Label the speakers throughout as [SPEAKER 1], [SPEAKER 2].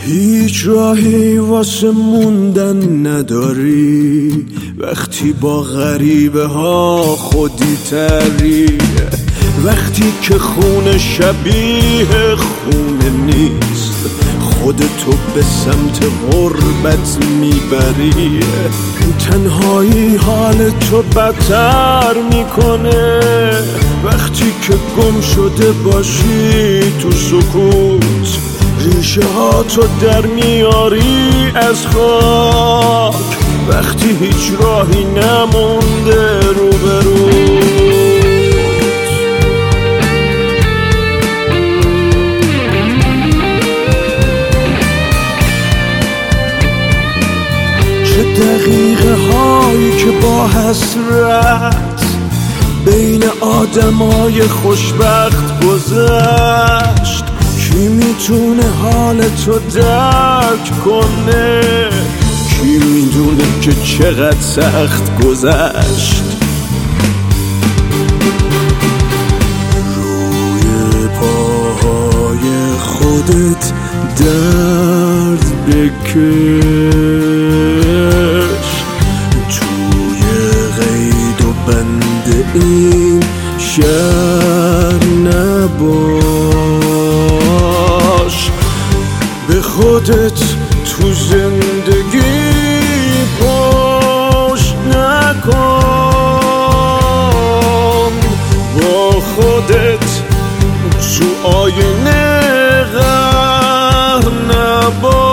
[SPEAKER 1] هیچ راهی واسه موندن نداری وقتی با غریبه ها خودی تری، وقتی که خون شبیه خونه نیست خودتو به سمت غربت میبری. تنهایی حال تو بدتر میکنه وقتی که گم شده باشی تو سکوت، ریشه ها تو در میاری از خاک وقتی هیچ راهی نمونده روبروت. چه دقیقه هایی که با حسرت بین آدمای خوشبخت گذشت، کی میتونه حال تو درک کنه، کی میدونه که چقدر سخت گذشت. روی پاهای خودت درد بکش، توی قید و بند این شهر نباش، به خودت تو زندگی پشت نکن، با خودت تو آینه غر نباش.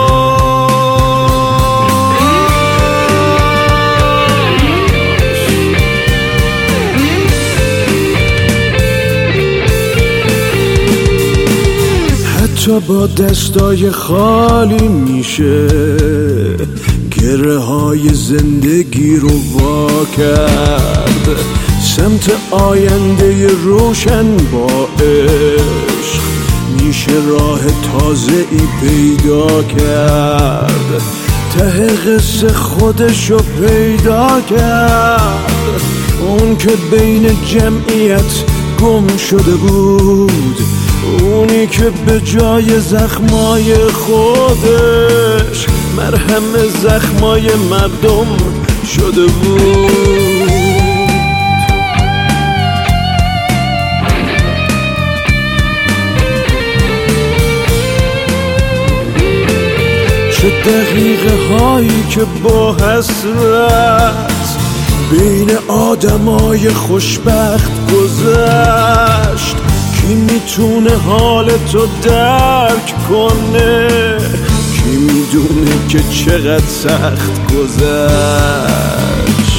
[SPEAKER 1] حتی با دستای خالی میشه گره های زندگی رو وا کرد، سمت آینده روشن با عشق میشه راه تازه ای پیدا کرد، ته قصه خودشو پیدا کرد، اون که بین جمعیت گم شده بود، اونی که به جای زخمای خودش مرهم زخمای مردم شده بود. چه دقیقه هایی که با حسرت بین آدمای خوشبخت گذشت، کی میتونه حال تو درک کنه، کی میدونه که چقدر سخت گذشت.